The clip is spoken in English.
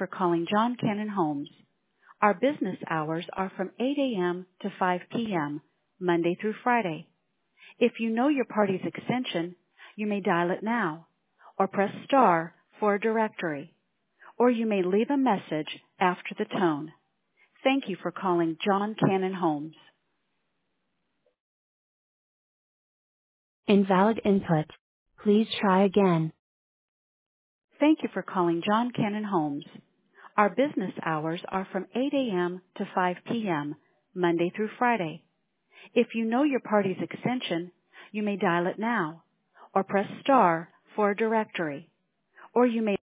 for calling John Cannon Homes. Our business hours are from 8 a.m. to 5 p.m., Monday through Friday. If you know your party's extension, you may dial it now, or press star for a directory, or you may leave a message after the tone. Thank you for calling John Cannon Homes. Invalid input. Please try again. Thank you for calling John Cannon Homes. Our business hours are from 8 a.m. to 5 p.m., Monday through Friday. If you know your party's extension, you may dial it now, or press star for a directory, or you may